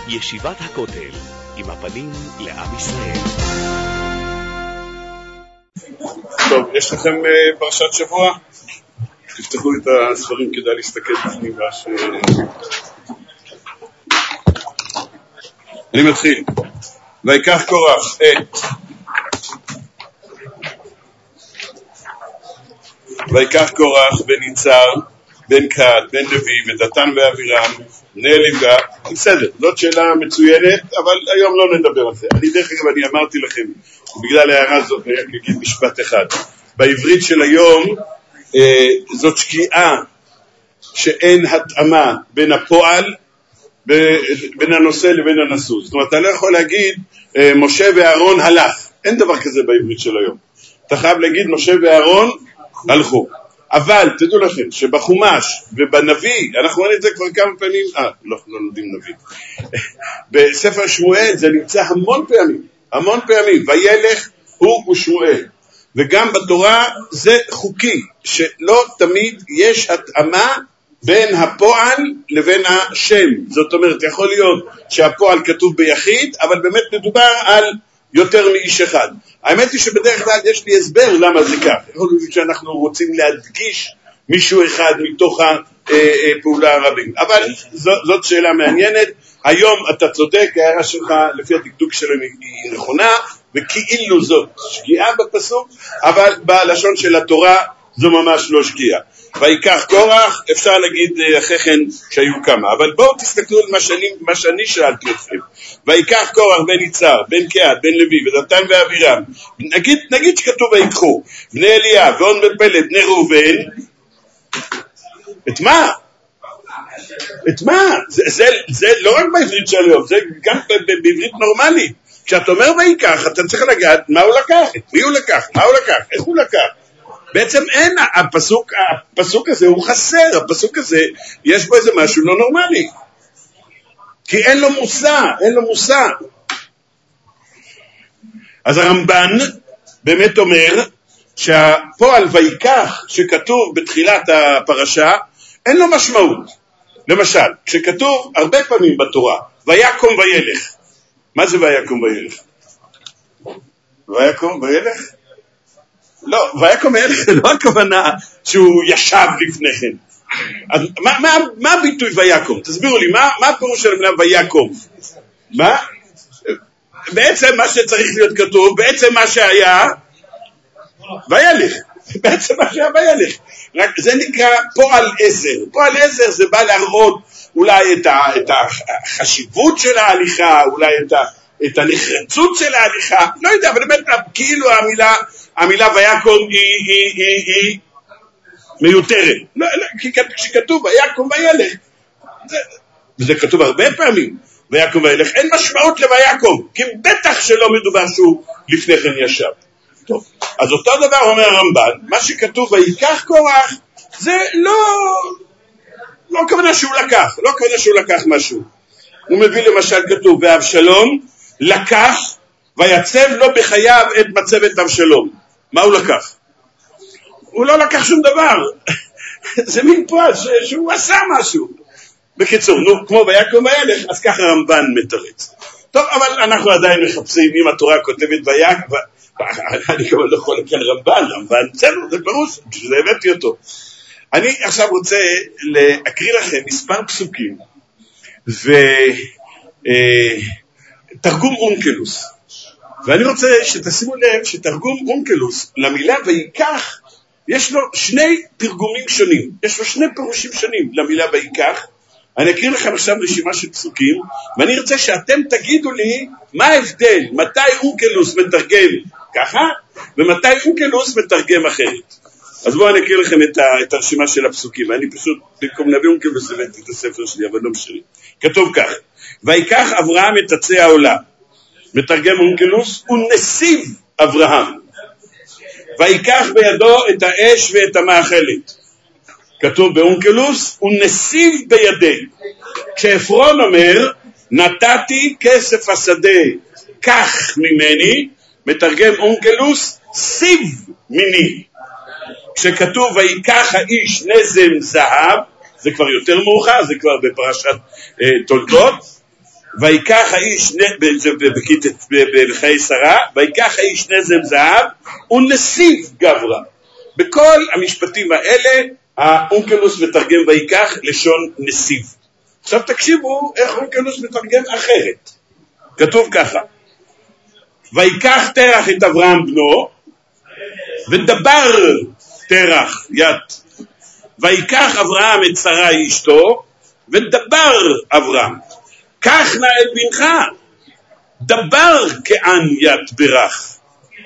ישיבת הכותל, עם הפנים לעם ישראל. טוב, יש לכם פרשת שבוע? תפתחו את הספרים, כדאי להסתכל בפנים. אני מתחיל. ויקח קורח ויקח קורח בן יצהר, בן קהת, בן לוי, ודתן ואבירם, בני אליגה. בסדר, זאת שאלה מצוינת, אבל היום לא נדבר על זה. דרך אגב, אני אמרתי לכם, בגלל ההערה הזאת, אני אגיד משפט אחד. בעברית של היום, זאת שקיעה שאין התאמה בין הפועל, בין הנושא לבין הנשוא. זאת אומרת, אתה לא יכול להגיד, משה ואהרון הלך. אין דבר כזה בעברית של היום. אתה חייב להגיד, משה ואהרון הלכו. אבל תדעו לכם שבחומש ובנביא, אנחנו רואים את זה כבר כמה פעמים, לא יודעים נביא, בספר שמואל זה נמצא המון פעמים, וילך הוא ושמואל, וגם בתורה זה חוקי, שלא תמיד יש התאמה בין הפועל לבין השם. זאת אומרת, יכול להיות שהפועל כתוב ביחיד, אבל באמת מדובר על יותר מאיש אחד. האמת היא שבדרך כלל יש לי הסבר למה זה כך. יכול להיות שאנחנו רוצים להדגיש מישהו אחד מתוך הפעולה הרבים. אבל זאת שאלה מעניינת. היום אתה צודק, ההערה שלך לפי הדקדוק שלנו היא נכונה, וכאילו זאת שגיאה בפסוק, אבל בלשון של התורה זו ממש לא שגיאה. ויקח קורח, אפשר להגיד אחרי כן שהיו כמה, אבל בואו תסתכלו על מה שאני שאלתי אתכם. ויקח קורח בן יצהר, בן קהת, בן לוי, ודתן ואבירם, נגיד שכתוב ויקחו, בני אליה, ואון בן פלט, בני ראובן, את מה? זה לא רק בעברית של היום, זה גם בעברית נורמלית. כשאתה אומר ויקח, אתה צריך לגעת מה הוא לקח, מי הוא לקח, מה הוא לקח, איך הוא לקח. בעצם אין, הפסוק הזה הוא חסר, הפסוק הזה יש בו איזה משהו לא נורמלי, כי אין לו מושא. אז הרמב"ן באמת אומר שהפועל ויקח שכתוב בתחילת הפרשה אין לו משמעות. למשל, כשכתוב הרבה פעמים בתורה ויקום וילך, מה זה ויקום וילך? ויקום וילך? לא, ויקום וילך זה לא הכוונה שהוא ישב לפני כן. אז מה הביטוי ויקום? תסבירו לי, מה הפירוש של המילה ויקום? מה? בעצם מה שצריך להיות כתוב, בעצם מה שהיה וילך. בעצם מה שהיה וילך. רק זה נקרא פועל עזר. פועל עזר זה בא להראות אולי את החשיבות של ההליכה, אולי את הנחרצות של ההליכה, לא יודע, אבל באמת כאילו המילה ויקום היא מיותרת. כי כשכתוב ויקום וילך, וזה כתוב הרבה פעמים, ויקום וילך, אין משמעות לויקום, כי בטח שלא מדובר שהוא לפני כן ישב. טוב, אז אותו דבר אומר הרמב"ן, מה שכתוב ויקח קורח, זה לא כוונה שהוא לקח משהו. הוא מביא למשל כתוב, ואבשלום לקח ויצב לו בחייו את מצבת אבשלום. מה הוא לקח? הוא לא לקח שום דבר. זה מין פועל שהוא עשה משהו. בקיצור, כמו ויקום וילך, אז ככה הרמב"ן מתרץ. טוב, אבל אנחנו עדיין מחפשים, אם התורה כותבת אני כבר לא יכול לקרוא רמב"ן, זה ברור, שזה הבאתי אותו. אני עכשיו רוצה להקריא לכם מספר פסוקים, ותרגום אונקלוס. ואני רוצה שתשימו לב שתרגום אונקלוס למילה ויקח, יש לו שני תרגומים שונים, יש לו שני פירושים שונים למילה ויקח. אני אקריא לכם עכשיו רשימה של פסוקים, ואני רוצה שאתם תגידו לי מה ההבדל, מתי אונקלוס מתרגם ככה, ומתי אונקלוס מתרגם אחרת. אז בואו אני אקריא לכם את הרשימה של הפסוקים, ואני פשוט, במקום להביא אונקלוס הבאתי את הספר שלי, אבל לא משנה. כתוב כך, ויקח אברהם את עצי העולה, מתרגם אונקלוס, ונסיב אברהם, ויקח בידו את האש ואת המאכלת. כתוב באונקלוס, ונסיב בידי. כשאפרון אומר, נתתי כסף השדה, קח ממני, מתרגם אונקלוס, סיב מיני. כשכתוב ויקח האיש נזם זהב, זה כבר יותר מאוחר, זה כבר בפרשת תולדות, ויקח האיש בחיי שרה, ויקח האיש נזם זהב ונסיב גברה. בכל המשפטים האלה האונקלוס מתרגם ויקח לשון נסיב. עכשיו תקשיבו איך אונקלוס מתרגם אחרת. כתוב ככה: ויקח תרח את אברהם בנו ודבר תרח ית, ויקח אברהם את שרה אשתו ודבר אברהם, קח נא את בנך, דבר כען ית ברך.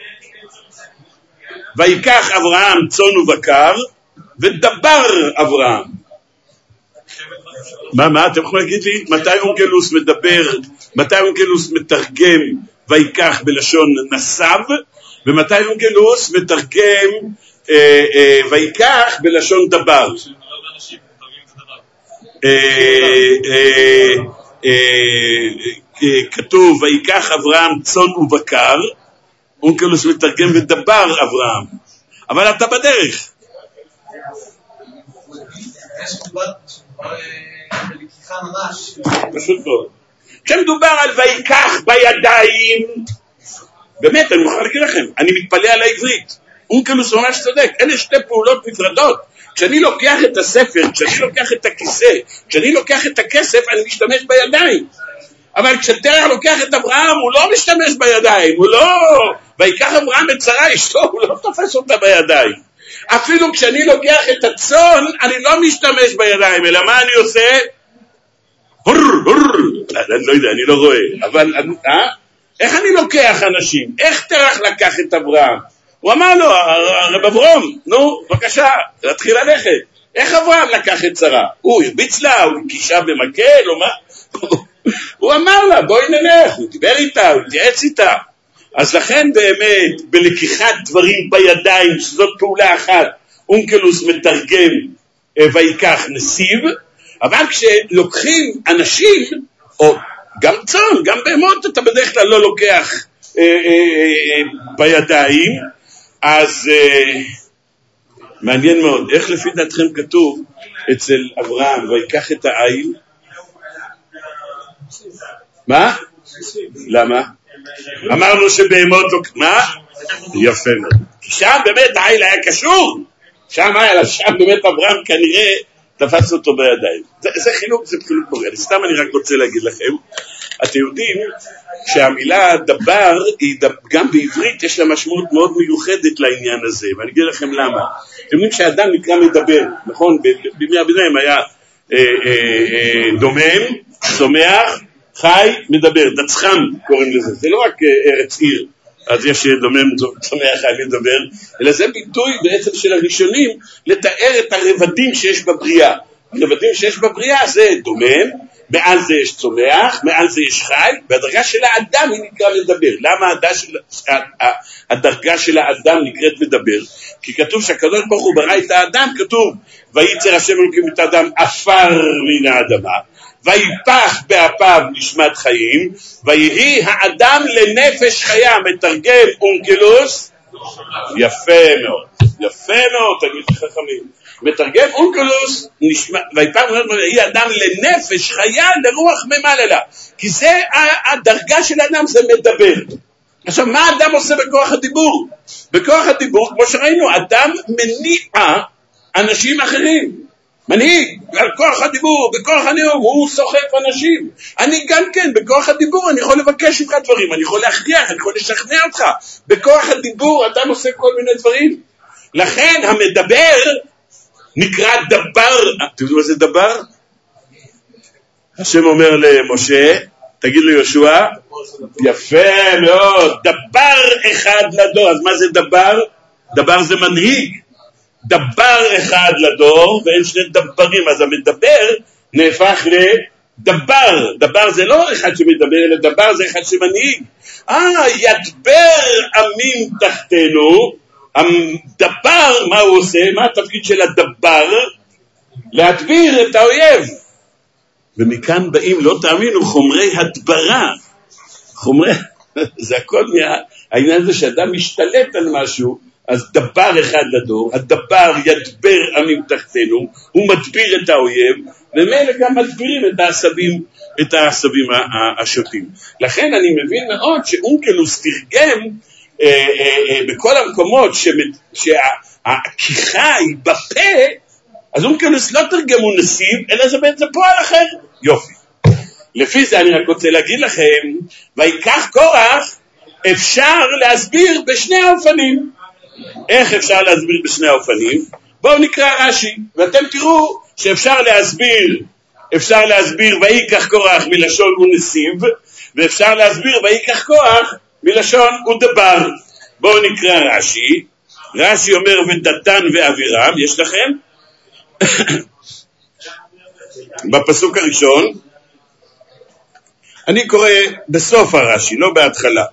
ויקח אברהם צאן ובקר ודבר אברהם. מה אתם יכולים להגיד לי מתי אונקלוס מדבר, מתי אונקלוס מתרגם ויקח בלשון נסב, ומתי אונקלוס מתרגם ויקח בלשון דבר? כתוב ויקח אברהם צאן ובקר, אונקלוס מתרגם ודבר אברהם, אבל אתה בדרך. פשוט מאוד. כשמדובר על ויקח בידיים, באמת אני מוכן להגיד לכם, אני מתפלא על העברית, אונקלוס ממש צודק, אלה שתי פעולות נפרדות. כשאני לוקח את הספר, כשאני לוקח את הכיסא, כשאני לוקח את הכסף, אני משתמש בידיים. אבל כשתרח לוקח את אברהם, הוא לא משתמש בידיים, הוא לא, ויקח אברהם את שרה אשתו, הוא לא תופס אותה בידיים. אפילו כשאני לוקח את הצאן, אני לא משתמש בידיים, אלא מה אני עושה? אני לא יודע, אני לא רואה, אבל איך אני לוקח אנשים? איך תרח לקח את אברהם? הוא אמר לו, הרב אברהם, נו, בבקשה, להתחיל ללכת. איך אברהם לקח את שרה? הוא הרביץ לה, הוא קישה במקל, או מה? הוא אמר לה, בואי נלך, הוא דיבר איתה, הוא התייעץ איתה. אז לכן באמת, בלקיחת דברים בידיים, שזאת פעולה אחת, אונקלוס מתרגם ויקח נסיב, אבל כשלוקחים אנשים, או גם צאן, גם בהמות, אתה בדרך כלל לא לוקח בידיים, אז מעניין מאוד, איך לפי דעתכם כתוב אצל אברהם, ויקח את העיל? מה? למה? אמרנו שבהמות, מה? יפה מאוד. כי שם באמת העיל היה קשור, שם באמת אברהם כנראה תפס אותו בידיים. זה חילוק פורל. סתם אני רק רוצה להגיד לכם, אתם יודעים שהמילה דבר, גם בעברית יש לה משמעות מאוד מיוחדת לעניין הזה, ואני אגיד לכם למה. אתם יודעים שהאדם נקרא מדבר, נכון? בימי הביניים היה דומם, צומח, חי, מדבר, דצחם קוראים לזה. זה לא רק ארץ עיר, אז יש דומם, צומח, חי, מדבר, אלא זה ביטוי בעצם של הראשונים לתאר את הרבדים שיש בבריאה. הרבדים שיש בבריאה זה דומם, מעל זה יש צומח, מעל זה יש חי, והדרגה של האדם היא נקרא לדבר. למה הדרגה של האדם נקראת לדבר? כי כתוב שהקדוש ברוך הוא ברא את האדם, כתוב וייצר השם אלוקים את האדם עפר מן האדמה, ויפח באפיו נשמת חיים, ויהי האדם לנפש חיה. מתרגם אונקלוס, יפה מאוד, יפה מאוד, תגיד חכמים. מתרגם אונקלוס, ויפח ויהי אדם לנפש חיה לרוח ממללה, כי זה הדרגה של האדם, זה מדבר. עכשיו מה האדם עושה בכוח הדיבור? בכוח הדיבור, כמו שראינו, אדם מניע אנשים אחרים, מנהיג, על כוח הדיבור, בכוח הנאום, הוא סוחף אנשים. אני גם כן, בכוח הדיבור אני יכול לבקש ממך דברים, אני יכול להכריח, אני יכול לשכנע אותך. בכוח הדיבור אדם עושה כל מיני דברים. לכן המדבר נקרא דבר. אתם יודעים מה זה דבר? השם אומר למשה, תגיד ליהושע, יפה מאוד, דבר אחד לדור. אז מה זה דבר? דבר זה מנהיג. דבר אחד לדור, ואין שני דברים, אז המדבר נהפך לדבר. דבר זה לא אחד שמדבר, אלא דבר זה אחד שמנהיג. ידבר עמים תחתנו. הדבר, מה הוא עושה? מה התפקיד של הדבר? להדביר את האויב. ומכאן באים, לא תאמינו, חומרי הדברה. זה הכל העניין הזה שאדם משתלט על משהו. אז דבר אחד לדור, הדבר ידבר עמים תחתנו, הוא מדביר את האויב, ומילא גם מסבירים את העשבים השוטים. לכן אני מבין מאוד שאונקלוס תרגם בכל המקומות שהכיחה היא בפה, אז אונקלוס לא תרגמו נסיב, אלא זה בעצם פועל אחר. יופי. לפי זה אני רק רוצה להגיד לכם, ויקח קורח אפשר להסביר בשני האופנים. איך אפשר להסביר בשני האופנים? בואו נקרא רש"י, ואתם תראו שאפשר להסביר ויקח קורח מלשון ונסיב, ואפשר להסביר ויקח קורח מלשון ודבר. בואו נקרא רש"י. רש"י אומר ודתן ואבירם, יש לכם? בפסוק הראשון, אני קורא בסוף הרש"י, לא בהתחלה.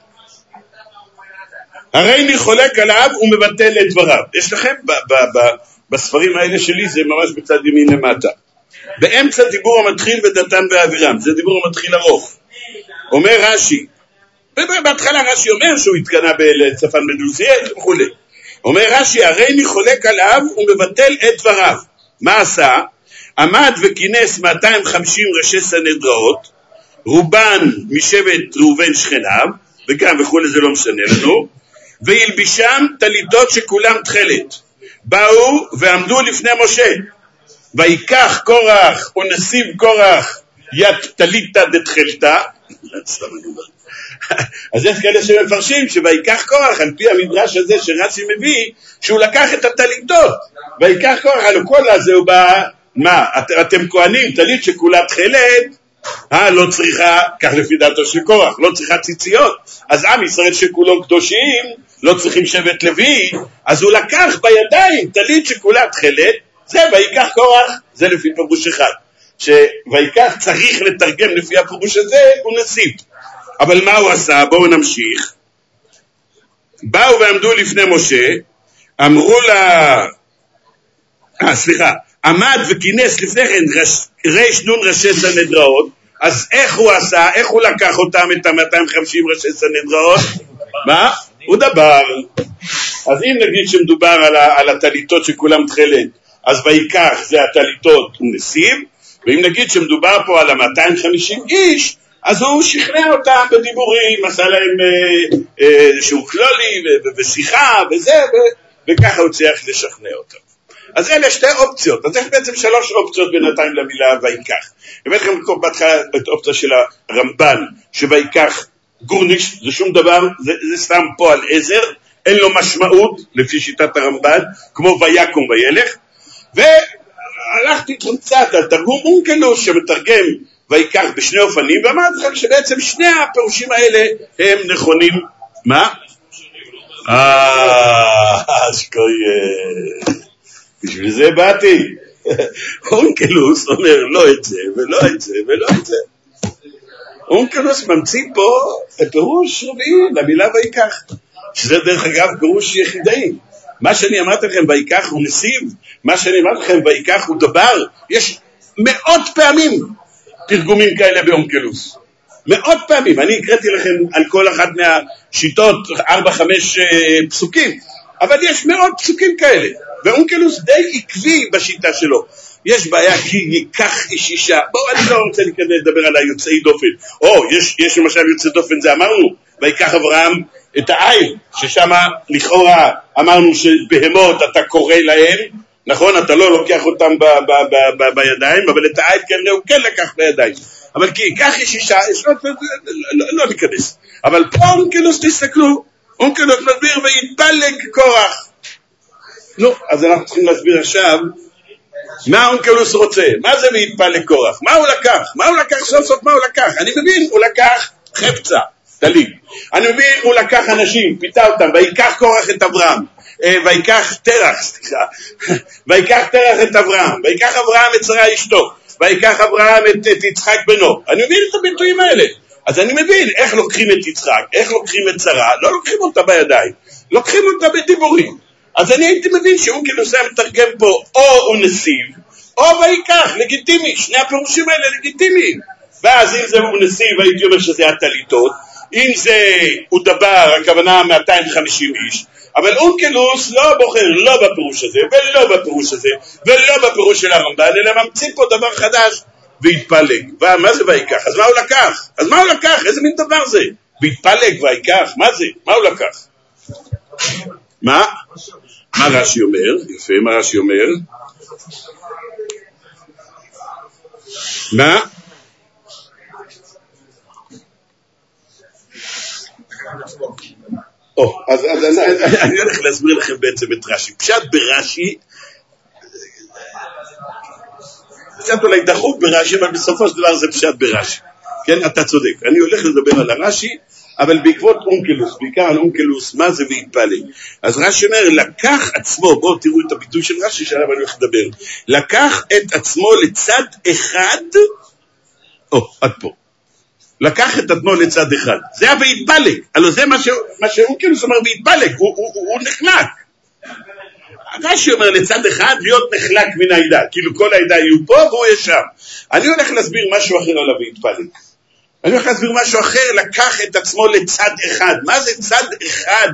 הרי אני חולק עליו ומבטל את דבריו. יש לכם בספרים האלה שלי, זה ממש בצד ימין למטה. באמצע דיבור המתחיל ודתן ואבירם, זה דיבור המתחיל ארוך. אומר רש"י, בהתחלה רש"י אומר שהוא התקנה בצפן מדוסיאל וכו'. אומר רש"י, הרי אני חולק עליו ומבטל את דבריו. מה עשה? עמד וכינס 250 ראשי סנהדראות, רובן משבט ראובן שכניו, וגם וכו' זה לא משנה לנו, וילבישם טליתות שכולם תכלת. באו ועמדו לפני משה, ויקח קורח ונסיב קורח יד טליתא דתכלתא. אז יש כאלה שמפרשים שויקח קורח, על פי המדרש הזה שרש"י מביא, שהוא לקח את הטליתות, ויקח קורח, על כל הזה הוא בא, מה, אתם כהנים, טלית שכולה תכלת, לא צריכה, כך לפי דעתו של קורח, לא צריכה ציציות, אז עם ישראל שכולו קדושים, לא צריכים שבט לוי, אז הוא לקח בידיים טלית שכולה תכלת, זה ויקח קורח, זה לפי פירוש אחד, שויקח צריך לתרגם לפי הפירוש הזה, הוא נסיב. אבל מה הוא עשה? בואו נמשיך. באו ועמדו לפני משה, אמרו לה, עמד וכינס לפני כן ריש נון ראשי סנהדראות, אז איך הוא עשה? איך הוא לקח אותם את ה-250 ראשי סנהדראות? מה? הוא דבר. אז אם נגיד שמדובר על הטליתות שכולם תכלת, אז ויקח זה הטליתות ונסיב, ואם נגיד שמדובר פה על ה-250 איש, אז הוא שכנע אותם בדיבורים, עשה להם שהוא כלולי ושיחה וזה, וככה הוא צריך לשכנע אותם. אז אלה שתי אופציות, אז יש בעצם 3 אופציות בינתיים למילה ויקח. הבאתי לכם בהתחלה את האופציה של הרמב"ן, שויקח גורניש, זה שום דבר, זה סתם פועל עזר, אין לו משמעות, לפי שיטת הרמב"ן, כמו ויקום וילך, והלכתי קצת על תרגום אונקלוס שמתרגם ויקח בשני אופנים, ואמרתי לכם שבעצם שני הפירושים האלה הם נכונים. מה? שכוי, בשביל זה באתי. אונקלוס אומר לא את זה ולא את זה ולא את זה. אונקלוס ממציא פה פירוש רביעי למילה ויקח, שזה דרך אגב פירוש יחידאי. מה שאני אמרתי לכם ויקח הוא נסיב, מה שאני אמרתי לכם ויקח הוא דבר, יש מאות פעמים תרגומים כאלה באונקלוס, מאות פעמים. אני הקראתי לכם על כל אחת מהשיטות 4-5 פסוקים, אבל יש מאות פסוקים כאלה, ואונקלוס די עקבי בשיטה שלו. יש בעיה כי ייקח איש אישה, בואו אני לא רוצה לדבר על היוצאי דופן, יש למשל יוצאי דופן, זה אמרנו ויקח אברהם את העין, ששם לכאורה אמרנו שבהמות אתה קורא להם, נכון, אתה לא לוקח אותם בידיים, אבל את העין כנראה הוא כן לקח בידיים, אבל כי ייקח איש אישה, לא ניכנס. אבל פה אונקלוס, תסתכלו, אונקלוס מסביר ויתפלג קורח. נו, אז אנחנו צריכים להסביר עכשיו מה אונקלוס רוצה, מה זה ויתפלג קורח, מה הוא לקח, סוף סוף מה הוא לקח. אני מבין, הוא לקח חפצה, טלית, אני מבין, הוא לקח אנשים, פיתה אותם, ויקח קורח את אברהם, ויקח תרח את אברהם, ויקח אברהם את שרה אשתו, ויקח אברהם את יצחק בנו. אני מבין את הביטויים האלה, אז אני מבין איך לוקחים את יצחק, איך לוקחים את שרה, לא לוקחים אותה בידיים, לוקחים אותה בדיבורים. אז אני הייתי מבין שאונקלוס היה מתרגם פה או הוא נסיב או ויקח, לגיטימי, שני הפירושים האלה לגיטימיים. ואז אם זה הוא נסיב הייתי אומר שזה הטליתות, אם זה הוא דבר, הכוונה 250 איש, אבל אונקלוס לא בוחר לא בפירוש הזה ולא בפירוש הזה ולא בפירוש של הרמב"ן, אלא ממציא פה דבר חדש והתפלג. מה זה ויקח? אז מה הוא לקח? איזה מין דבר זה? והתפלג ויקח, מה זה? מה הוא לקח? מה רש"י אומר? יפה, מה רש"י אומר? מה? אז אני הולך להסביר לכם בעצם את רש"י. פשט ברש"י, פשט אולי דחוק ברש"י, אבל בסופו של דבר זה פשט ברש"י. כן, אתה צודק. אני הולך לדבר על הרש"י, אבל בעקבות אונקלוס, בעיקר על אונקלוס, מה זה והתפלג. אז רש"י אומר, לקח עצמו, בואו תראו את הביטוי של רש"י שעליו אני הולך לדבר, לקח את עצמו לצד אחד, עד פה. לקח את עצמו לצד אחד. זה היה והתפלג. הלוא זה מה שאונקלוס אומר והתפלג, הוא נחלק. רש"י אומר לצד אחד להיות נחלק מן העדה, כאילו כל העדה יהיו פה והוא ישם. אני הולך להסביר משהו אחר על והתפלג. אני הולך להסביר משהו אחר, לקח את עצמו לצד אחד. מה זה צד אחד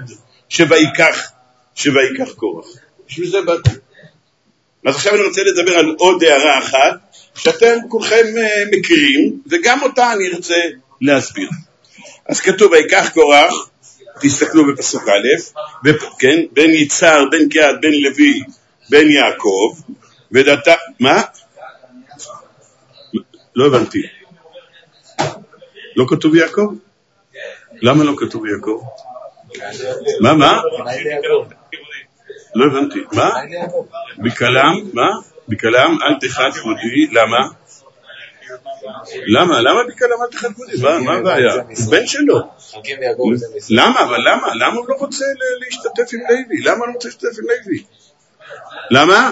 שויקח קורח? בשביל זה באתי. אז עכשיו אני רוצה לדבר על עוד הערה אחת, שאתם כולכם מכירים, וגם אותה אני רוצה להסביר. אז כתוב ויקח קורח, תסתכלו בפסוק א', כן, בן יצהר, בן קהת, בן לוי, בן יעקב, ודתה, מה? לא הבנתי. לא כתוב יעקב? למה לא כתוב יעקב? מה? לא הבנתי. מה? בקלם? מה? בקלם אל תחת כבודי. למה? למה בקלם אל תחת כבודי? מה הבעיה? הוא בן שלו. למה? אבל למה הוא לא רוצה להשתתף עם לוי? למה הוא לא רוצה להשתתף עם לוי? למה?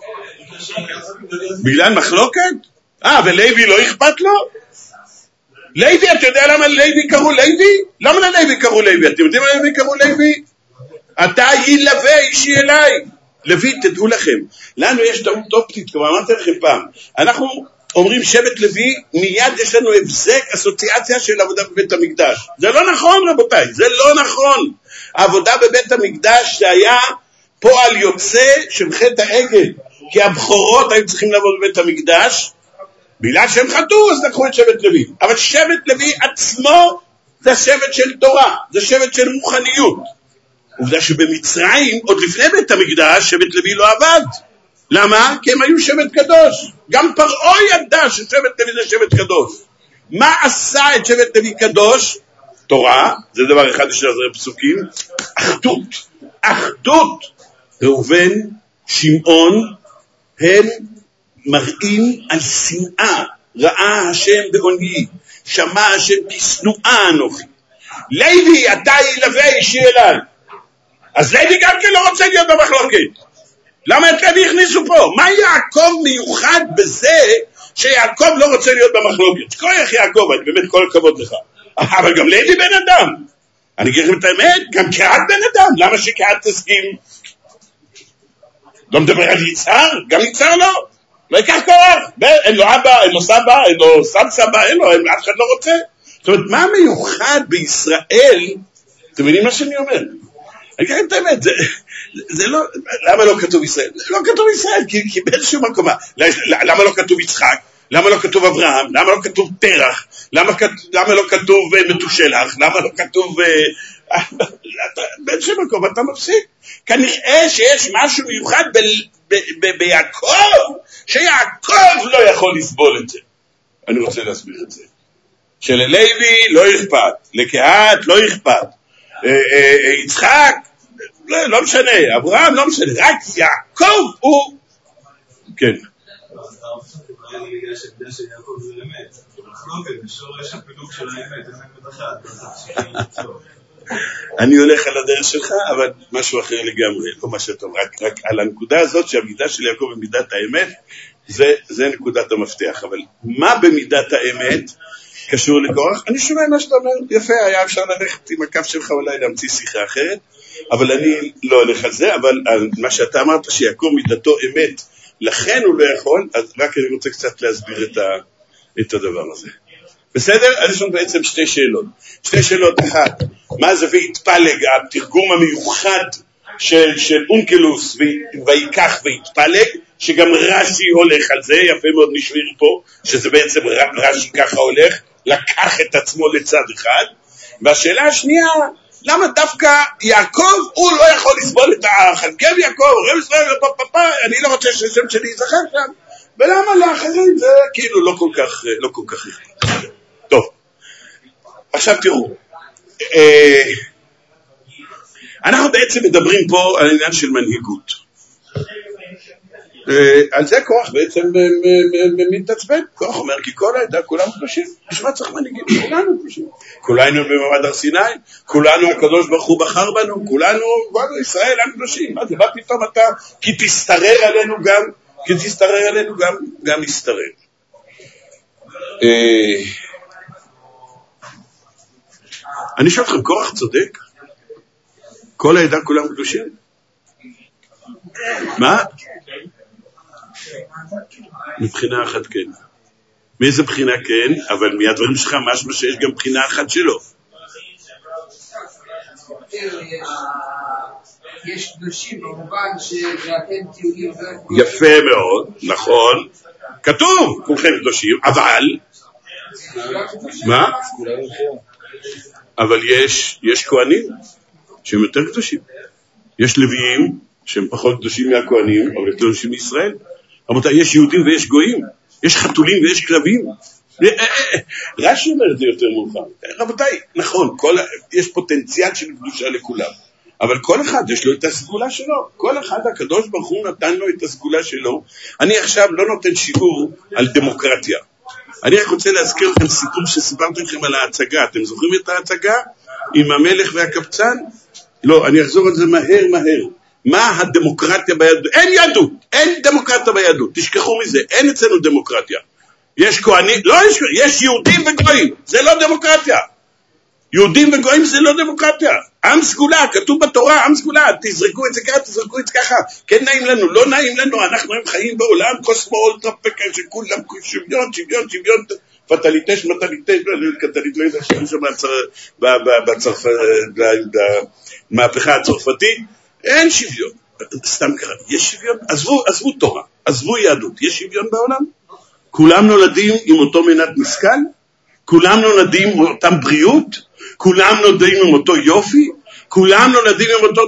בגלל מחלוקת? ולוי לא אכפת לו? לוי, אתה יודע למה לוי קראו לוי? למה ללוי קראו לוי? אתם יודעים למה לוי קראו לוי? אתה ילווה אישי אליי. לוי, תדעו לכם, לנו יש טעות אופטית, כמו אמרתי לכם פעם, אנחנו אומרים שבט לוי, מיד יש לנו הבזק אסוציאציה של עבודה בבית המקדש. זה לא נכון רבותיי, זה לא נכון. העבודה בבית המקדש זה היה פועל יוצא של חטא העגל, כי הבכורות היו צריכים לעבוד בבית המקדש, בגלל שהם חטאו אז לקחו את שבט לוי. אבל שבט לוי עצמו זה שבט של תורה, זה שבט של רוחניות. עובדה שבמצרים, עוד לפני בית המקדש, שבט לוי לא עבד. למה? כי הם היו שבט קדוש. גם פרעה ידע ששבט לוי זה שבט קדוש. מה עשה את שבט לוי קדוש? תורה, זה דבר אחד של הפסוקים. אחדות. ראובן, שמעון, הם מראים על שנאה. ראה השם בעוני, שמע השם כשנואה אנוכי. לוי, אתה ילווה אישי אליי. אז לוי גם כן לא רוצה להיות במחלוקת. למה את לוי הכניסו פה? מה יעקב מיוחד בזה שיעקב לא רוצה להיות במחלוקת? כוח יעקב, אני באמת כל הכבוד לך. אבל גם לוי בן אדם. אני אגיד לכם את האמת, גם קהת בן אדם. למה שקהת תסכים? לא מדבר על יצהר? גם יצהר לא. לא ייקח קורח. אין לו אבא, אין לו סבא, אין לו סב סבא, אין לו, אף אחד לא רוצה. זאת אומרת, מה מיוחד בישראל? אתם מבינים מה שאני אומר? אני אגיד את האמת, זה לא, למה לא כתוב ישראל? לא כתוב ישראל, כי באיזשהו מקום, למה לא כתוב יצחק? למה לא כתוב אברהם? למה לא כתוב תרח? למה לא כתוב מתושלח? למה לא כתוב, באיזשהו מקום אתה מפסיק? כנראה שיש משהו מיוחד ביעקב, שיעקב לא יכול לסבול את זה. אני רוצה להסביר את זה. שללוי לא אכפת, לקהת לא אכפת, יצחק, לא משנה, אברהם לא משנה, רק יעקב הוא, כן. אני הולך על הדרך שלך, אבל משהו אחר לגמרי, לא מה שאתה אומר, רק על הנקודה הזאת שהמידה של יעקב במידת האמת, זה נקודת המפתח, אבל מה במידת האמת קשור לקורח? אני שומע מה שאתה אומר, יפה, היה אפשר ללכת עם הקו שלך אולי להמציא שיחה אחרת, אבל אני לא הולך על זה, אבל מה שאתה אמרת שיעקב מידתו אמת, לכן הוא לא יכול, אז רק אני רוצה קצת להסביר את הדבר הזה. בסדר? אז יש לנו בעצם שתי שאלות. אחת, מה זה והתפלג, התרגום המיוחד של אונקלוס ויקח ויתפלג, שגם רש"י הולך על זה, יפה מאוד נשמיר פה, שזה בעצם רש"י ככה הולך, לקח את עצמו לצד אחד. והשאלה השנייה, למה דווקא יעקב הוא לא יכול לסבול את החלקב יעקב, רב ישראל ופפפא, אני לא רוצה שהשם שלי יזכר שם, ולמה לאחרים זה כאילו לא כל כך טוב. עכשיו תראו, אנחנו בעצם מדברים פה על העניין של מנהיגות. על זה כוח בעצם מתעצבן. כוח אומר כי כל העדה כולם קדושים, בשביל צריך מנהיגים, כולנו קדושים, כולנו במעמד הר סיני, כולנו הקדוש ברוך הוא בחר בנו, כולנו ישראל עם קדושים. מה זה בא פתאום אתה כי תסתרר עלינו גם יסתרר. אני שואל אתכם, כוח צודק? כל העדה כולם קדושים? מה? מבחינה אחת כן. מאיזה בחינה כן? אבל מהדברים שלך משמע שיש גם בחינה אחת שלו. יש קדושים במובן שאתם טיולים. יפה מאוד, נכון. כתוב, כולכם קדושים, אבל... מה? אבל יש כהנים שהם יותר קדושים. יש לוויים שהם פחות קדושים מהכהנים, אבל יותר קדושים מישראל. רבותיי, יש יהודים ויש גויים, יש חתולים ויש כלבים. רש"י אומר את זה יותר מאוחר. רבותיי, נכון, יש פוטנציאל של קדושה לכולם, אבל כל אחד יש לו את הסגולה שלו. כל אחד הקדוש ברוך הוא נתן לו את הסגולה שלו. אני עכשיו לא נותן שיעור על דמוקרטיה. אני רק רוצה להזכיר לכם סיפור שסיפרתי לכם על ההצגה. אתם זוכרים את ההצגה עם המלך והקבצן? לא, אני אחזור על זה מהר. מה הדמוקרטיה ביהדות? אין יהדות, אין דמוקרטיה ביהדות, תשכחו מזה, אין אצלנו דמוקרטיה. יש כהנים, לא יש יהודים וגויים, זה לא דמוקרטיה. יהודים וגויים זה לא דמוקרטיה. עם סגולה, כתוב בתורה, עם סגולה, תזרקו את זה ככה, תזרקו את זה ככה. כן נעים לנו, לא נעים לנו, אנחנו חיים בעולם קוסמו אולטרפקה שכולם שוויון, פטליטש, קטלית, לא יודע שאני שם במהפכה הצרפתית, אין שוויון. סתם ככה, יש שוויון? עזבו תורה, עזבו יהדות, יש שוויון בעולם? כולם נולדים עם אותו מנת משכל? כולם נולדים עם אותם בריאות? כולם נולדים עם אותו יופי? כולם נולדים עם אותו...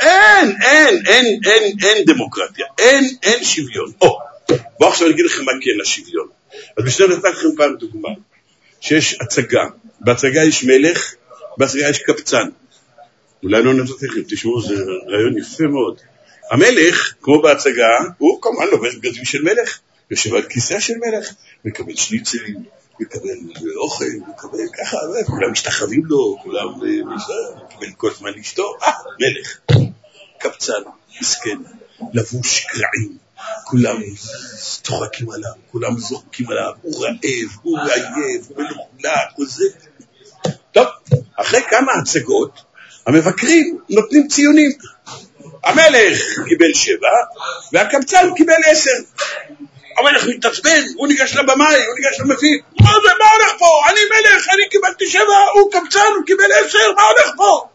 אין דמוקרטיה, אין שוויון. בואו עכשיו אני אגיד לכם מה כן השוויון. אז בשביל נתן לכם פעם דוגמה, שיש הצגה, בהצגה יש מלך, בהצגה יש קבצן. אולי לא נתת לכם, תשמעו, זה רעיון יפה מאוד. המלך, כמו בהצגה, הוא כמובן לובש בגדים של מלך, יושב על כיסא של מלך, מקבל שניצלים, מקבל אוכל, מקבל ככה, כולם משתחווים לו, כולם מקבל כל זמן לאשתו, מלך. קבצן, מסכן, לבוש קרעים, כולם צוחקים עליו, כולם זורקים עליו, הוא רעב, הוא עייף, הוא מלוכלך, הוא זה. טוב, אחרי כמה הצגות, המבקרים נותנים ציונים. המלך קיבל 7, והקבצן קיבל 10. המלך מתעצבן, הוא ניגש לבמאי, הוא ניגש למפיק. מה הולך פה? אני מלך, אני קיבלתי 7, הוא קבצן, הוא קיבל 10, מה הולך פה?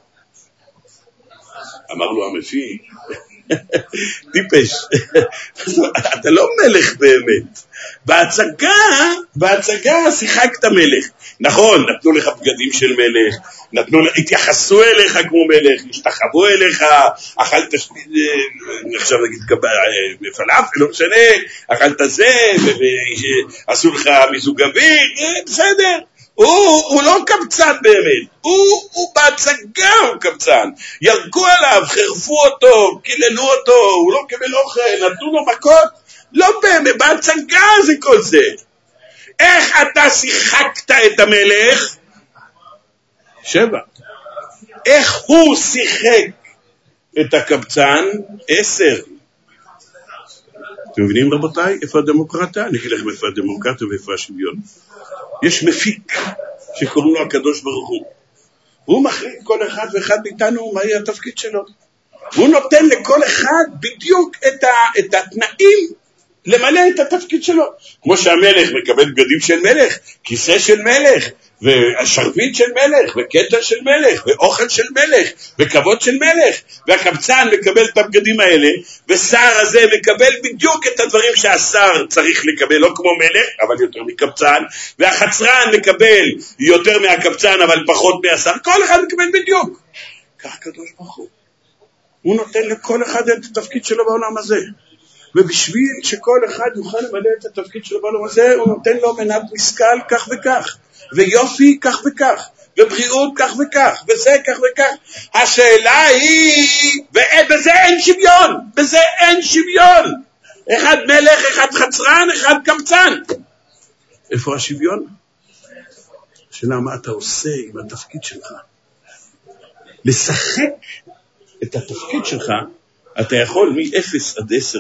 אמר לו המפיק, טיפש, אתה לא מלך באמת. בהצגה שיחקת מלך. נכון, נתנו לך בגדים של מלך, התייחסו אליך כמו מלך, השתחוו אליך, אכלת עכשיו נגיד פלאפל, לא משנה, אכלת זה, ועשו לך מיזוג אוויר, בסדר. הוא לא קבצן באמת, הוא בהצגה הוא קבצן. ירקו עליו, חרפו אותו, קיללו אותו, הוא לא קיבל אוכל, נתנו לו מכות. לא באמת, בהצגה זה כל זה. איך אתה שיחקת את המלך? 7. איך הוא שיחק את הקבצן? 10. אתם מבינים רבותיי? איפה הדמוקרטיה? אני אגיד לכם איפה הדמוקרטיה ואיפה השוויון. יש מפיק שקוראים לו הקדוש ברוך הוא. הוא מחליט כל אחד ואחד מאיתנו מה יהיה התפקיד שלו. הוא נותן לכל אחד בדיוק את התנאים למלא את התפקיד שלו. כמו שהמלך מקבל בגדים של מלך, כיסא של מלך, והשרביט של מלך, וקטע של מלך, ואוכל של מלך, וכבוד של מלך, והקבצן מקבל את הבגדים האלה, ושר הזה מקבל בדיוק את הדברים שהשר צריך לקבל, לא כמו מלך, אבל יותר מקבצן, והחצרן מקבל יותר מהקבצן, אבל פחות מהשר, כל אחד מקבל בדיוק. כך קדוש ברוך הוא נותן לכל אחד את התפקיד שלו בעולם הזה. ובשביל שכל אחד יוכל למלא את התפקיד שלו בעולם הזה, הוא נותן לו מנת משכל כך וכך, ויופי כך וכך, ובריאות כך וכך, וזה כך וכך. השאלה היא, ובזה אין שוויון, בזה אין שוויון. אחד מלך, אחד חצרן, אחד קבצן. איפה השוויון? השאלה מה אתה עושה עם התפקיד שלך. לשחק את התפקיד שלך, אתה יכול מ-0 עד 10.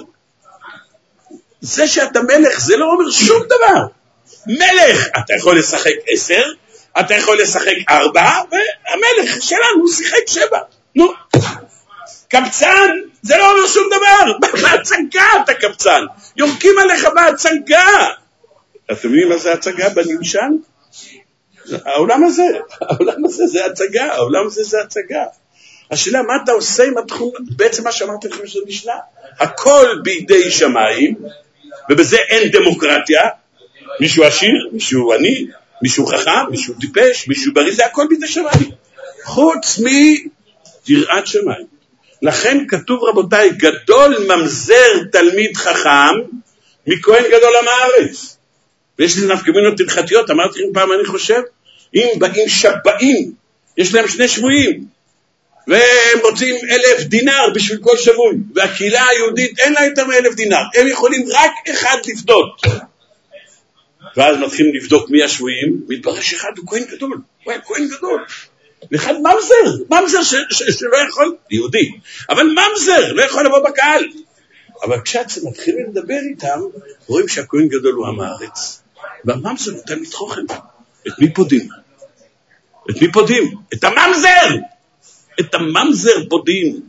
זה שאתה מלך, זה לא אומר שום דבר. מלך, אתה יכול לשחק 10, אתה יכול לשחק 4, והמלך שלנו שיחק 7. נו, קבצן, זה לא אומר שום דבר. בהצגה אתה קבצן. יורקים עליך בהצגה. אתם יודעים מה זה הצגה בנמשל? העולם הזה זה הצגה, העולם הזה זה הצגה. השאלה, מה אתה עושה עם התחום? בעצם מה שאמרתי לכם שזה נשנה. הכל בידי שמיים, ובזה אין דמוקרטיה. מישהו עשיר, מישהו עני, מישהו חכם, מישהו טיפש, מישהו בריא, זה הכל בידי שמיים. חוץ מיראת שמיים. לכן כתוב רבותיי, גדול ממזר תלמיד חכם, מכהן גדול עם הארץ. ויש לי נפקמינות הלכתיות, אמרתי לכם פעם אני חושב, אם באים שבאים, יש להם 2 שבויים, והם רוצים 1,000 דינר בשביל כל שבוי, והקהילה היהודית אין לה יותר מ1,000 דינר, הם יכולים רק אחד לפדות. ואז מתחילים לבדוק מי השבויים, מתברר שאחד הוא כהן גדול, הוא היה כהן גדול. ואחד ממזר שלא יכול, יהודי, אבל ממזר לא יכול לבוא בקהל. אבל כשאתם מתחילים לדבר איתם, רואים שהכהן גדול הוא עם הארץ, והממזר הוא תלמיד חכם. את מי פודים? את מי פודים? את הממזר! את הממזר פודים.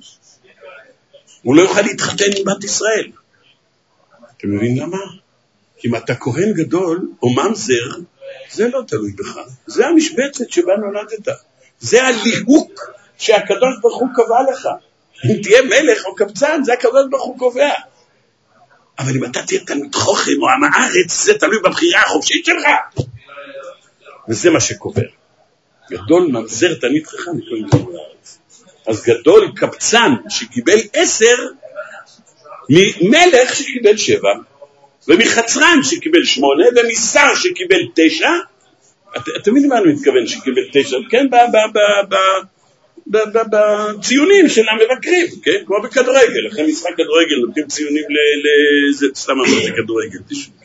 הוא לא יוכל להתחתן עם בת ישראל. אתם מבינים למה? כי אם אתה כהן גדול או ממזר, זה לא תלוי בך. זה המשבצת שבה נולדת. זה הליהוק שהקדוש ברוך הוא קבע לך. אם תהיה מלך או קבצן, זה הקדוש ברוך הוא קובע. אבל אם אתה תהיה תלמיד חכם או עם הארץ, זה תלוי בבחירה החופשית שלך. וזה מה שקובע. גדול ממזר תלמיד חכם מכהן גדול הארץ. אז גדול קבצן שקיבל 10, ממלך שקיבל 7, ומחצרן שקיבל 8, ומשר שקיבל 9. אתם יודעים מה אני מתכוון שקיבל 9? כן, בציונים של המבקרים, כן? כמו בכדורגל, אחרי משחק כדורגל נותנים ציונים זה סתם אמר זה כדורגל,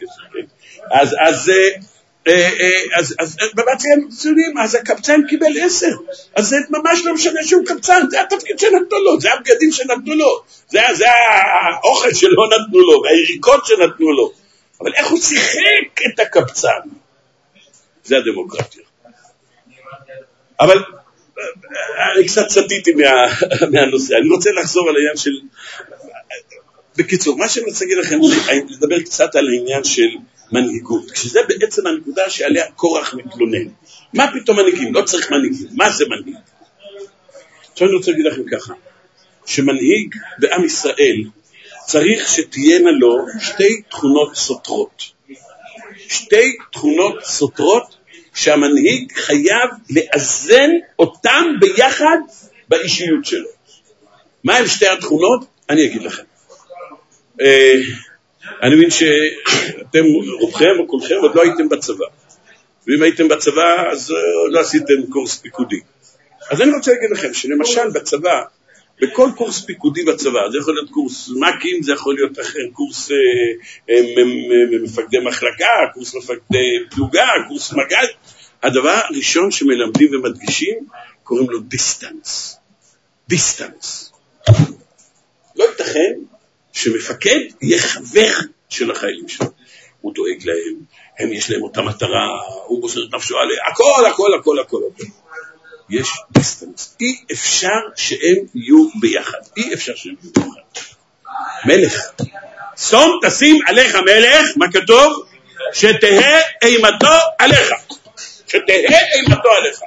אז בציונים, אז הקבצן קיבל 10, אז זה ממש לא משנה שהוא קבצן, זה התפקיד שנתנו לו, זה הבגדים שנתנו לו, זה האוכל שלא נתנו לו, והיריקות שנתנו לו, אבל איך הוא שיחק את הקבצן? זה הדמוקרטיה. אבל אני קצת סטיתי מהנושא, אני רוצה לחזור על העניין של, בקיצור, מה שאני רוצה להגיד לכם, לדבר קצת על העניין של מנהיגות, כשזה בעצם הנקודה שעליה קורח מתלונן. מה פתאום מנהיגים? לא צריך מנהיגים. מה זה מנהיג? עכשיו אני רוצה להגיד לכם ככה, שמנהיג בעם ישראל צריך שתהיינה לו 2 תכונות סותרות. 2 תכונות סותרות שהמנהיג חייב לאזן אותם ביחד באישיות שלו. מה הם 2 התכונות? אני אגיד לכם. אני מבין שאתם רובכם או כולכם עוד לא הייתם בצבא, ואם הייתם בצבא אז לא עשיתם קורס פיקודי. אז אני רוצה להגיד לכם שלמשל בצבא, בכל קורס פיקודי בצבא, זה יכול להיות קורס מקים, זה יכול להיות אחר, קורס מפקדי מחלקה, קורס מפקדי פלוגה, קורס מג"ד, הדבר הראשון שמלמדים ומדגישים קוראים לו דיסטנס. דיסטנס. לא ייתכן שמפקד יהיה חבר של החיילים שלו. הוא דואג להם, הם יש להם אותה מטרה, הוא מוסר את נפשו עליה, הכל. יש דיסטנס. אי אפשר שהם יהיו ביחד. אי אפשר שהם יהיו ביחד. מלך. שום תשים עליך מלך, מה כתוב? שתהה אימתו עליך. שתהה אימתו עליך.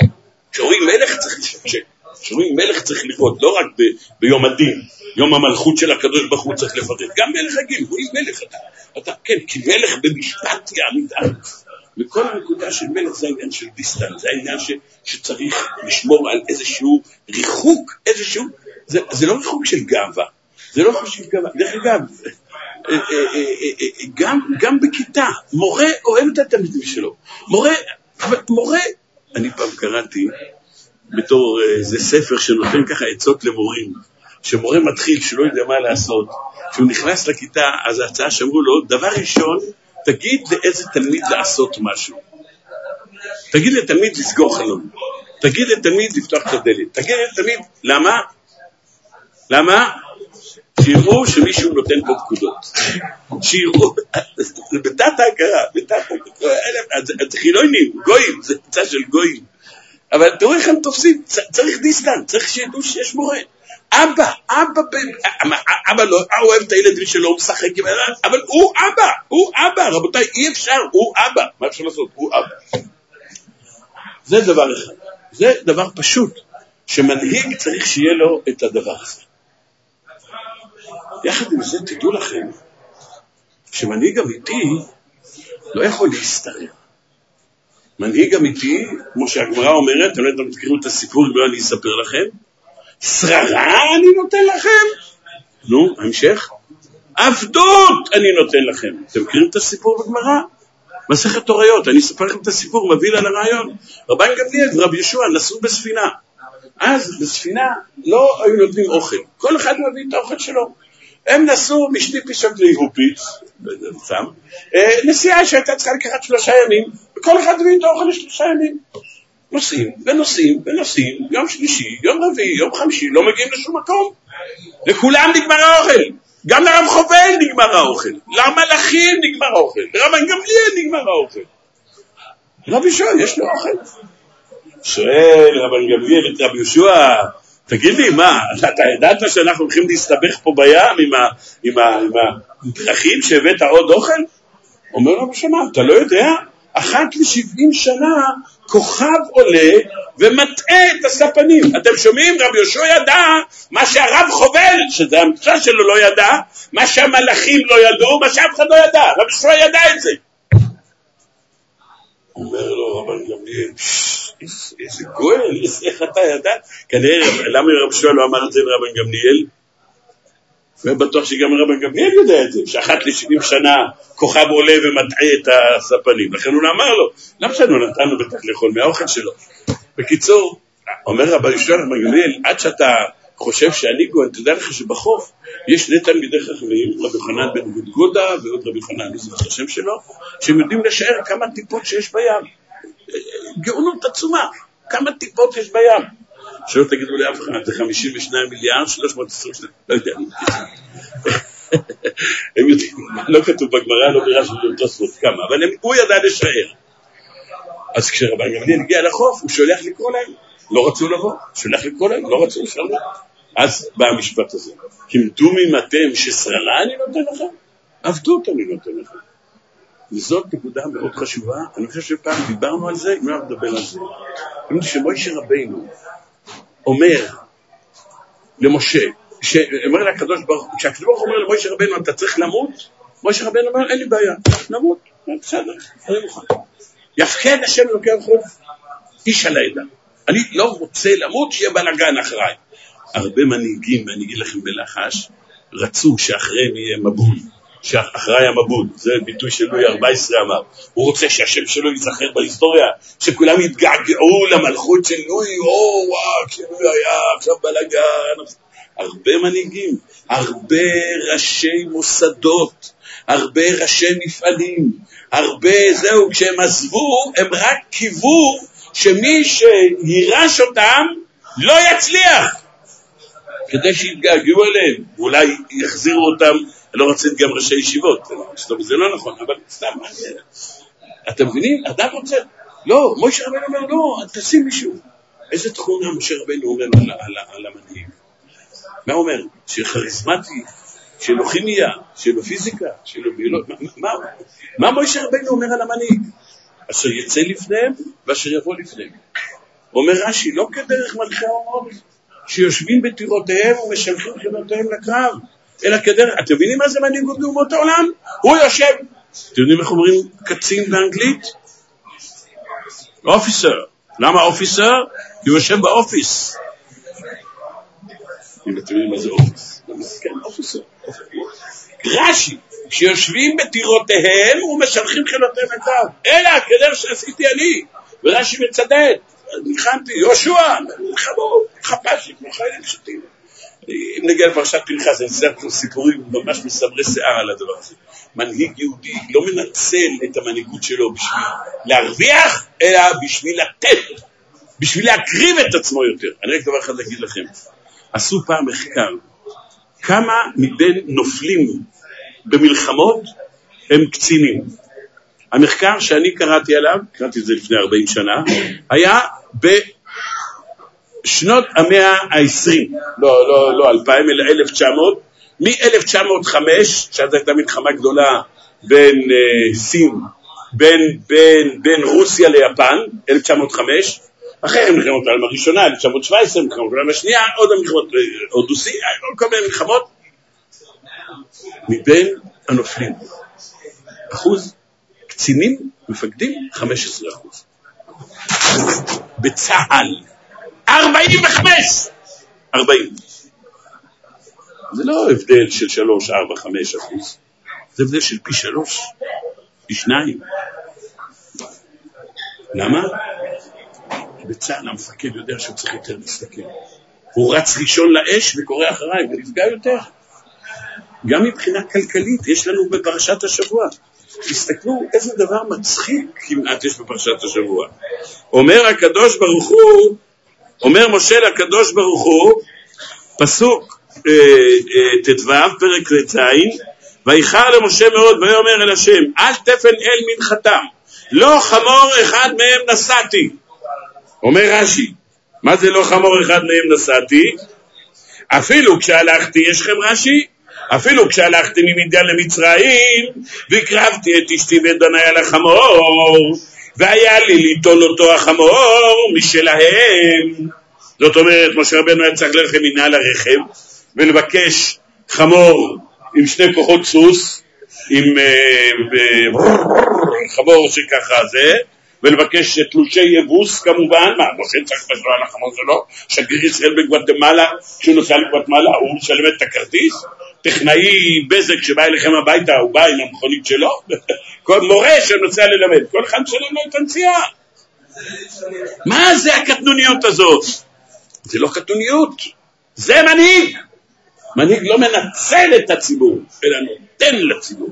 כשרואים מלך צריך לראות, לא רק ביום הדין, יום המלכות של הקדוש ברוך הוא צריך לפרט, גם מלך הגיל, רואים מלך אתה, כן, כי מלך במשפט יעמיד. וכל הנקודה של מלך זה העניין של דיסטן, זה העניין שצריך לשמור על איזשהו ריחוק, זה לא ריחוק של גאווה, זה לא ריחוק של גאווה, דרך אגב, גם בכיתה, מורה אוהב את התלמידים שלו, מורה, אני פעם קראתי בתור איזה ספר שנותן ככה עצות למורים, שמורה מתחיל שלא יודע מה לעשות, כשהוא נכנס לכיתה, אז ההצעה שאמרו לו, דבר ראשון, תגיד לאיזה תלמיד לעשות משהו. תגיד לתלמיד לסגור חלום. תגיד לתלמיד לפתוח את הדלת. תגיד לתלמיד, למה? שיראו שמישהו נותן פה פקודות. שיראו, זה בתת ההכרה, זה חילונים, גויים, זה קצה של גויים. אבל תראו איך הם תופסים, צריך דיסטן, צריך שידעו שיש מורה. אבא לא אוהב את הילדים שלו, הוא משחק עם הילד, אבל הוא אבא, רבותיי, אי אפשר, הוא אבא, מה אפשר לעשות? הוא אבא. זה דבר אחד, זה דבר פשוט, שמנהיג צריך שיהיה לו את הדבר הזה. יחד עם זה, תדעו לכם, שמנהיג אמיתי לא יכול להסתרר. מנהיג אמיתי, כמו שהגמרא אומרת, אתם לא תזכרו את הסיפור, אני אספר לכם, שררה אני נותן לכם. נו, המשך. עבדות אני נותן לכם. אתם מכירים את הסיפור בגמרא? מסכת תוריות, אני אספר לכם את הסיפור, מביא לה לרעיון. רבן גמליאל ורבי יהושע נסעו בספינה. אז בספינה לא היו נותנים אוכל. כל אחד מביא את האוכל שלו. הם נסעו משני פיסות להיהופיץ, נסיעה שהייתה צריכה לקחת 3 ימים, וכל אחד מביא את האוכל ל3 ימים. נוסעים, יום שלישי, יום רביעי, יום חמישי, לא מגיעים לשום מקום. לכולם נגמר האוכל. גם לרב חובל נגמר האוכל. למלאכים נגמר האוכל. לרבן גמליאל נגמר האוכל. רבי יהושע, יש לו אוכל? שואל רבן גמליאל את רבי יהושע, תגיד לי, מה, אתה ידעת שאנחנו הולכים להסתבך פה בים עם הדרכים שהבאת עוד אוכל? אומר רבי יהושע, אתה לא יודע? 70 שנה כוכב עולה ומטעה את הספנים. אתם שומעים? רבי יהושע ידע מה שהרב חובל, שזה המקצוע שלו, לא ידע, מה שהמלאכים לא ידעו, מה שאף אחד לא ידע. רבי יהושע ידע את זה. אומר לו רבן גמליאל, איזה גואל, איך אתה ידע? כנראה, למה רבי יהושע לא אמר את זה לרבן גמליאל? ובטוח שגם רבן גמליאל יודע את זה, ש70 שנה כוכב עולה ומטעה את הספנים. לכן הוא אמר לו, למה שלנו נתנו בטח לאכול מהאוכל שלו? בקיצור, אומר רבי יהושע רבן גמליאל, עד שאתה חושב שאני גואל, אתה יודע לך שבחוף יש 2 תלמידי חכמים, רבי יוחנן בן גודגודה ועוד רבי יוחנן, זה השם שלו, שהם יודעים לשער כמה טיפות שיש בים. גאונות עצומה, כמה טיפות יש בים. שלא תגידו לאף אחד, זה 52 מיליארד, 322, לא יודע, הם יודעים, לא כתוב בגמרא, לא בירה של תוספות כמה, אבל הוא ידע לשער. אז כשרבן גמליאל הגיע לחוף, הוא שולח לקרוא להם, לא רצו לבוא, שולח לקרוא להם, לא רצו לשלם. אז בא המשפט הזה, כמדומים אתם ששררה אני נותן לכם, עבדות אני נותן לכם. וזאת נקודה מאוד חשובה, אני חושב שפעם דיברנו על זה, אם לא נדבר על זה. שמשה רבינו אומר למשה, שאומר לקדוש ברוך הוא, כשהקדוש ברוך הוא אומר למשה רבינו, אתה צריך למות, משה רבינו אומר, אין לי בעיה, נמות, בסדר, אני מוכן. יפקד השם אלוקי החוף, איש על העדה. אני לא רוצה למות, שיהיה בלגן אחריי. הרבה מנהיגים, ואני אגיד לכם בלחש, רצו שאחריהם יהיה מבול, שאחריי המבול, זה ביטוי של לואי 14 אמר, הוא רוצה שהשם שלו ייזכר בהיסטוריה, שכולם יתגעגעו למלכות של לואי, וואו, כשלואי היה עכשיו בלגן. הרבה מנהיגים, הרבה ראשי מוסדות, הרבה ראשי מפעלים, הרבה זהו, כשהם עזבו, הם רק קיוו שמי שירש אותם לא יצליח, כדי שיתגעגעו אליהם, ואולי יחזירו אותם. לא רצית גם ראשי ישיבות, זה לא נכון, אבל סתם, אתם מבינים? אדם רוצה, לא, משה רבנו אומר, לא, תשים מישהו. איזה תכונה משה רבנו אומר על המנהיג? מה אומר? שכריזמטי, שלו כימיה, שלו פיזיקה, שלו ביולוגיה, מה משה רבנו אומר על המנהיג? אשר יצא לפניהם ואשר יבוא לפניהם. אומר רש"י, לא כדרך מלכי האומות שיושבים בטירותיהם ומשלחים חילותיהם לקרב, אלא כדרך, אתם מבינים מה זה מנהיגות באומות העולם? הוא יושב, אתם יודעים איך אומרים קצין באנגלית? אופיסר. למה אופיסר? כי הוא יושב באופיס. אם אתם יודעים מה זה אופיס. כן, אופיסר. רש"י, שיושבים בטירותיהם ומשלחים חילותיהם לקרב, אלא כדרך שעשיתי אני. ורש"י מצדד, נלחמתי, יהושע, נלחמו, חפשתי כמו חיילים פשוטים. אם נגיע לפרשת פנחס, אני אספר פה סיפורים ממש מסמרי שיער על הדבר הזה. מנהיג יהודי לא מנצל את המנהיגות שלו בשביל להרוויח, אלא בשביל לתת, בשביל להקריב את עצמו יותר. אני רק דבר אחד להגיד לכם, עשו פעם מחקר, כמה מבין נופלים במלחמות הם קצינים. המחקר שאני קראתי עליו, קראתי את זה לפני 40 שנה, היה בשנות המאה ה-20, לא 2000, אלא 1900, מ-1905, שאז הייתה מלחמה גדולה בין סין, בין רוסיה ליפן, 1905, אחרי המלחמות העולם הראשונה, 1917, מלחמות העולם השנייה, עוד המלחמות, הודוסי, כל מיני מלחמות, מבין הנופלים, אחוז קצינים, מפקדים, 15%. בצה"ל, 45! 40. זה לא הבדל של 3, 4, 5%. זה הבדל של פי 3, פי 2. למה? כי בצה"ל המפקד יודע שהוא צריך יותר להסתכל. הוא רץ ראשון לאש וקורא אחריי ונפגע יותר. גם מבחינה כלכלית, יש לנו בפרשת השבוע. תסתכלו איזה דבר מצחיק כמעט יש בפרשת השבוע. אומר הקדוש ברוך הוא, אומר משה לקדוש ברוך הוא, פסוק תתו, פרק רציים, ויחר למשה מאוד ויאמר אל השם, אל תפן אל מנחתם, לא חמור אחד מהם נסעתי. אומר רש"י, מה זה לא חמור אחד מהם נסעתי? אפילו כשהלכתי, יש לכם רש"י? אפילו כשהלכתי ממדיין למצרים, והקרבתי את אשתי ואת בניי על החמור, והיה לי ליטול אותו החמור משלהם. זאת אומרת, משה רבנו היה צריך ללכת מנהל הרכב, ולבקש חמור עם 2 כוחות סוס, עם חמור שככה זה, ולבקש תלושי יבוס כמובן, משה צריך לשלוח על החמור שלו, שגריר ישראל בגואטמלה, כשהוא נוסע לגואטמלה, הוא משלם את הכרטיס, טכנאי בזק שבא אליכם הביתה, הוא בא עם המכונית שלו, כל מורה שנוסע ללמד, כל אחד משלם לו את הנסיעה. מה זה הקטנוניות הזאת? זה לא קטנוניות, זה מנהיג. מנהיג לא מנצל את הציבור, אלא נותן לציבור.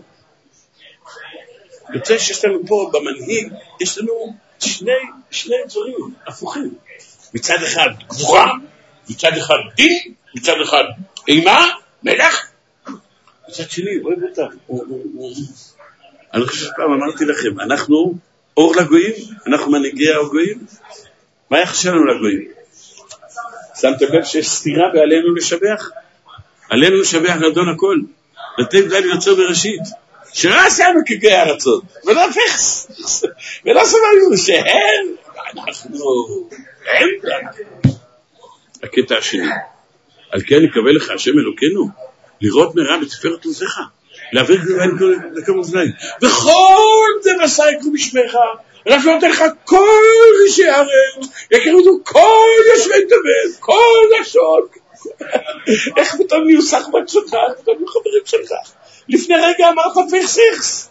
יוצא שיש לנו פה במנהיג, יש לנו שני דברים הפוכים. מצד אחד גבורה, מצד אחד דין, מצד אחד אימה, מלך. מצד שני, אוהב אותם. אני חושב שפעם אמרתי לכם, אנחנו אור לגויים, אנחנו מנהיגי הגויים. מה יחשב לנו לגויים? שמתם לב שיש סתירה ועלינו לשבח? עלינו לשבח לדון הכל. לתת גדל יוצר בראשית. שלא עשינו כגאי ארצות, ולא פחס. ולא סבלנו שהם, הם. הקטע השני. על כן יקבל לך השם אלוקינו, לראות מרע בתפארת עוזך, להעביר גלויים לכמה אוזניים. וכל זה מסע יקרו בשמך, אנחנו נותן לך כל ראשי הארץ, יכירו אותו כל יושבי תבל, כל לשון. איך פתאום נהיו סחבט שלך, פתאום נהיו חברים שלך. לפני רגע אמרת פרסיכס.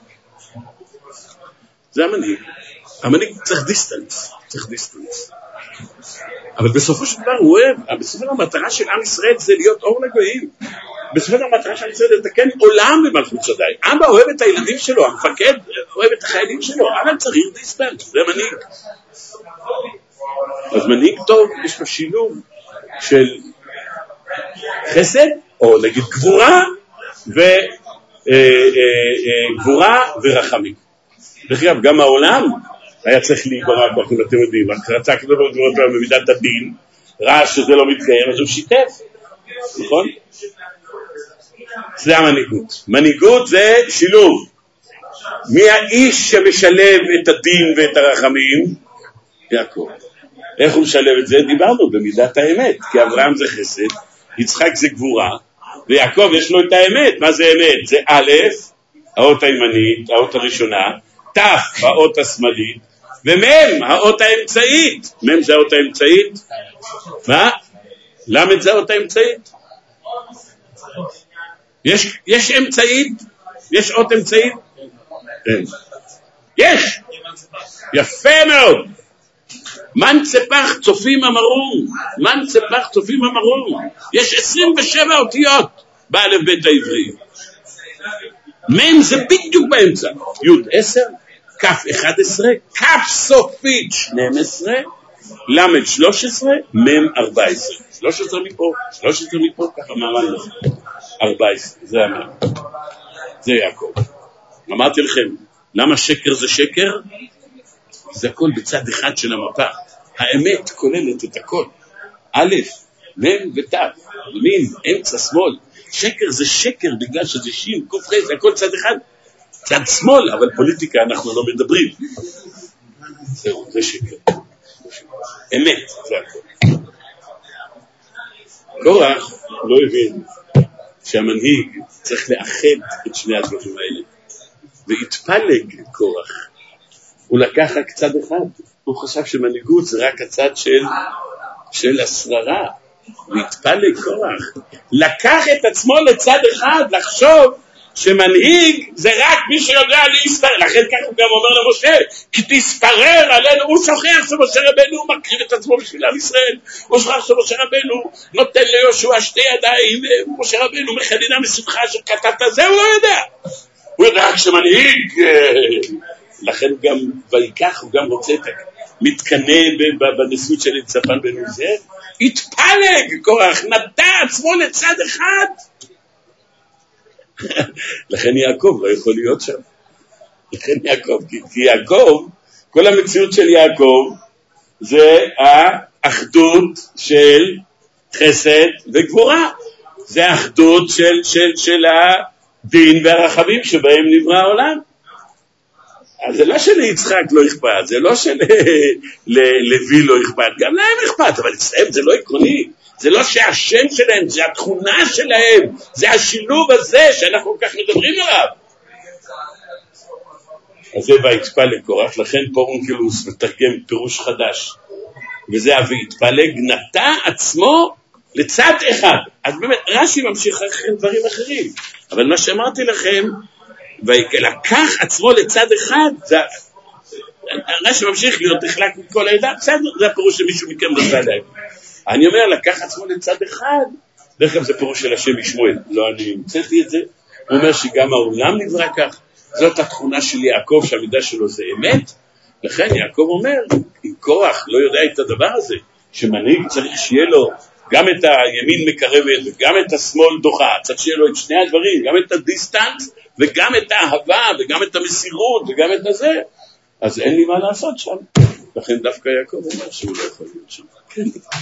זה המנהיג. המנהיג צריך דיסטנס. אבל בסופו של דבר הוא אוהב, בסופו של דבר המטרה של עם ישראל זה להיות אור לגויים. בסופו של דבר המטרה של עם ישראל זה לתקן עולם במלכות שדי. אבא אוהב את הילדים שלו, המפקד אוהב את החיילים שלו, אבל צריך דיסטנס, זה מנהיג. אז מנהיג טוב יש לו שילוב של חסד, או נגיד גבורה, גבורה ורחמים. דרך אגב, גם העולם היה צריך להיברק, כמו אתם יודעים, רצה כזה במידת הדין, ראה שזה לא מתקיים, אז הוא שיתף, נכון? זה המנהיגות. מנהיגות זה שילוב מי האיש שמשלב את הדין ואת הרחמים? יעקב. איך הוא משלב את זה? דיברנו במידת האמת, כי אברהם זה חסד, יצחק זה גבורה, ויעקב יש לו את האמת. מה זה אמת? זה א', האות הימנית, האות הראשונה, ת', האות השמאלית, ומ', האות האמצעית. מ' זה האות האמצעית? מה? למ' זה האות האמצעית? יש אמצעית? יש אות אמצעית? יש! יפה מאוד! מנצפח צופים המרום, מנצפח צופים המרום. יש 27 אותיות באלף בית העברי. מ' זה בדיוק באמצע. י' 10, כ' 11, כ' סופית 12, ל' 13, מ' 14. 13 מפה, 13 מפה, ככה מערן לך. 14, זה המ'. זה יעקב. אמרתי לכם, למה שקר זה שקר? זה הכל בצד אחד של המפה. האמת כוללת את הכל. א', מ' ות', ימין, אמצע, שמאל. שקר זה שקר בגלל שזה שין, קוף ח', זה הכל צד אחד. צד שמאל, אבל פוליטיקה אנחנו לא מדברים. זהו, זה שקר. אמת, זה הכל. קורח לא הבין שהמנהיג צריך לאחד את שני הדברים האלה. והתפלג קורח. הוא לקח רק צד אחד, הוא חשב שמנהיגות זה רק הצד של השררה, והתפלג קורח, לקח את עצמו לצד אחד, לחשוב שמנהיג זה רק מי שיודע להסתרר. לכן כך הוא גם אומר למשה, כי תסתרר עלינו. הוא שוכח שמשה רבנו הוא מקריב את עצמו בשביל עם ישראל, הוא שוכח שמשה רבנו נותן ליהושע שתי ידיים, משה רבנו מחנינה משמחה שכתבת, זה הוא לא יודע, הוא יודע רק שמנהיג. לכן גם ויקח, הוא גם רוצה את מתקנה בנשיאות של צפן בן עוזר. התפלג קורח, נטע עצמו לצד אחד. לכן יעקב לא יכול להיות שם. לכן יעקב, כי יעקב, כל המציאות של יעקב זה האחדות של חסד וגבורה, זה האחדות של הדין והרחמים שבהם נברא העולם. אז זה לא שליצחק לא אכפת, זה לא שלוי לא אכפת, גם להם אכפת, אבל אצלם זה לא עקרוני, זה לא שהשם שלהם, זה התכונה שלהם, זה השילוב הזה שאנחנו כל כך מדברים עליו. אז זה והתפלג קורח, לכן פורונקלוס מתרגם פירוש חדש, וזה והתפלג נטע עצמו לצד אחד. אז באמת רש"י ממשיך אחרי דברים אחרים, אבל מה שאמרתי לכם, ולקח עצמו לצד אחד, רש"י ממשיך להיות נחלק מכל העדה, בסדר, זה הפירוש שמישהו מכם רצה להגיד. אני אומר, לקח עצמו לצד אחד, דרך כלל זה פירוש של השם ישמעאל, לא אני המצאתי את זה, הוא אומר שגם העולם נברא כך, זאת התכונה של יעקב שהמידה שלו זה אמת, לכן יעקב אומר, אם קורח לא יודע את הדבר הזה, שמנהיג צריך שיהיה לו גם את הימין מקרבת וגם את השמאל דוחה, צריך שיהיה לו את שני הדברים, גם את הדיסטנס וגם את האהבה וגם את המסירות וגם את הזה, אז אין לי מה לעשות שם. לכן דווקא יעקב אומר שהוא לא יכול להיות שם. כן.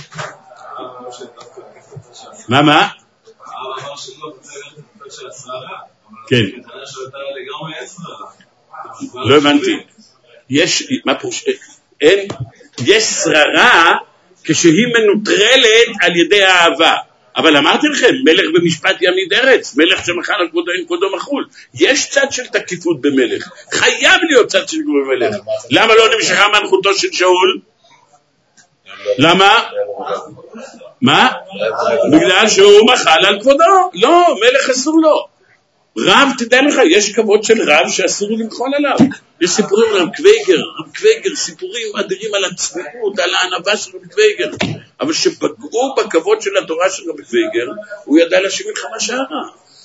מה? הרב אמר שלא תצא להיות את של השררה. כן. אבל שאתה לגמרי אין שררה. לא הבנתי. מה פירוש? יש שררה כשהיא מנוטרלת על ידי האהבה. אבל אמרתי לכם, מלך במשפט ימיד ארץ, מלך שמחל על כבודו אין כבודו מחול. יש צד של תקיפות במלך, חייב להיות צד של תקיפות במלך. למה לא נמשכה מנחותו של שאול? למה? מה? בגלל שהוא מחל על כבודו. לא, מלך אסור לו. רב, תדע לך, יש כבוד של רב שאסור למחול עליו. יש סיפורים על רב קוויגר, סיפורים אדירים על הצניעות, על הענווה של רב קוויגר, אבל שפגעו בכבוד של התורה של רב קוויגר, הוא ידע להשיב מלחמה שערה.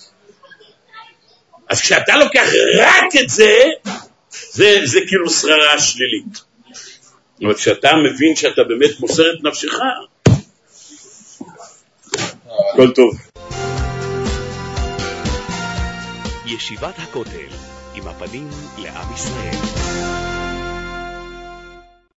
אז כשאתה לוקח רק את זה כאילו שררה שלילית. אבל כשאתה מבין שאתה באמת מוסר את נפשך, כל טוב. ישיבת הכותל, עם הפנים לעם ישראל.